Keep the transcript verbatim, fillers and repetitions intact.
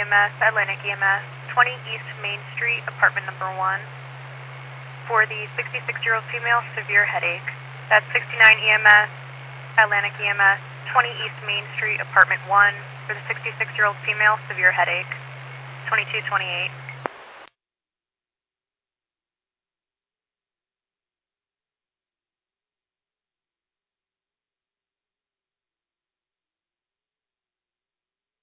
M S, Atlantic E M S, twenty East Main Street, apartment number one. For the sixty-six-year-old female, severe headache. That's sixty-nine E M S, Atlantic E M S, twenty East Main Street, apartment one. For the sixty-six-year-old female, severe headache. twenty-two twenty-eight.